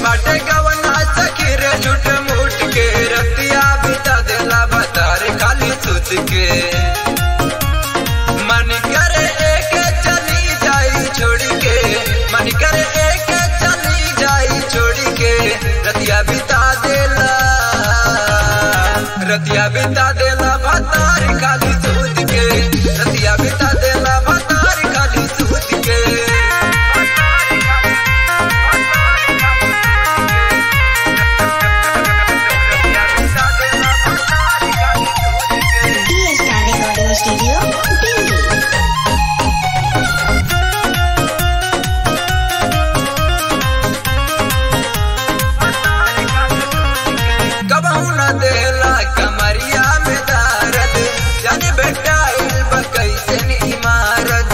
बाटे गवना सखी रे झूठ मूठ के रतिया बिता देला बतार खाली सुत के मन करे एक चली जाई छोड़ के मन करे एक चली जाई छोड़ के रतिया बिता देला बतार खाली सुत के रतिया बिता देला बतार खाली सुत के स्टूडियो दिल्ली। कबहू न देला कमरिया में दर्द जाने बेटा कैसे इमारत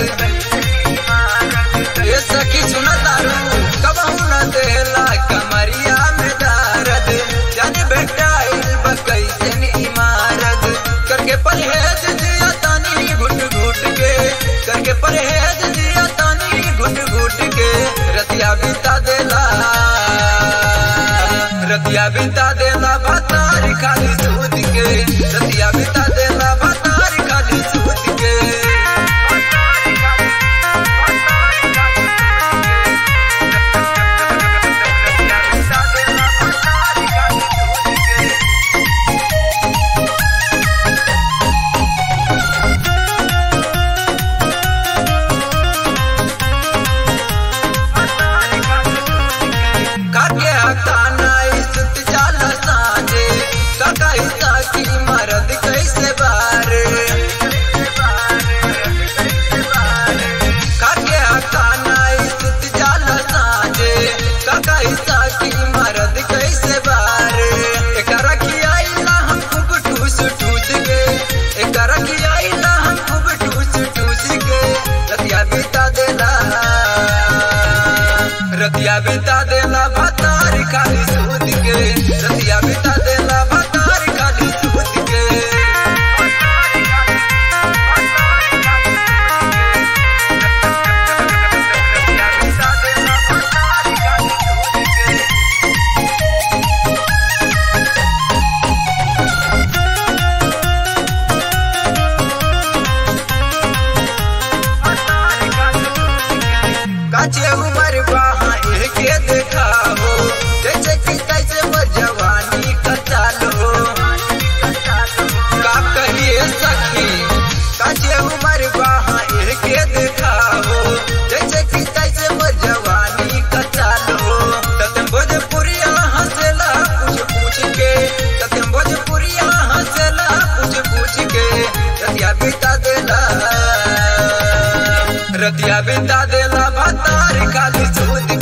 ये सखी सुन तारू कबहू न देला कमरिया में दर्द जाने बेटा कैसे इमारत करके परहेज जिया तानी घुट घुट के करके परहेज जिया तानी घुट घुट के रतिया बिता देला बतार खाली सूत के रतिया बिता देला बतार खाली सूत के काके हटाना सुत जाला साजे काका हिस्सा की मरद कैसे बारे काके हटाना सुत जाला साजे काका हिस्सा की मरद कैसे बारे एकरा खियाइला हम खूब ठूस ठूस के एकरा खियाइला हम खूब ठूस ठूस के रतिया बिता देला बतार खाली सूत के रतिया बिता देला बतार खाली सूत के काचे उमर बाहा के देखा हो जैसे कि कैसे वो जवानी का चाल हो का कहिए सखी काचे उमर बाहा के देखा हो जैसे कि कैसे वो जवानी का चाल हो सत्यम भोजपुरिया हंसला पूछ पूछ के सत्यम भोजपुरिया हंसला पूछ पूछ के रतिया बिता देला बतार खाली सूत